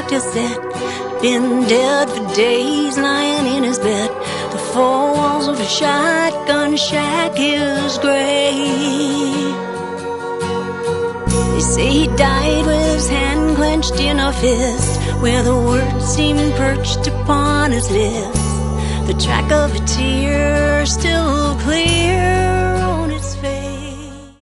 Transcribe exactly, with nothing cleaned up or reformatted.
still set. Been dead for days, lying in his bed. The four walls of a shotgun shack is gray. They say he died with his hand clenched in a fist, where the words seemed perched upon his lips. The track of a tear still clear.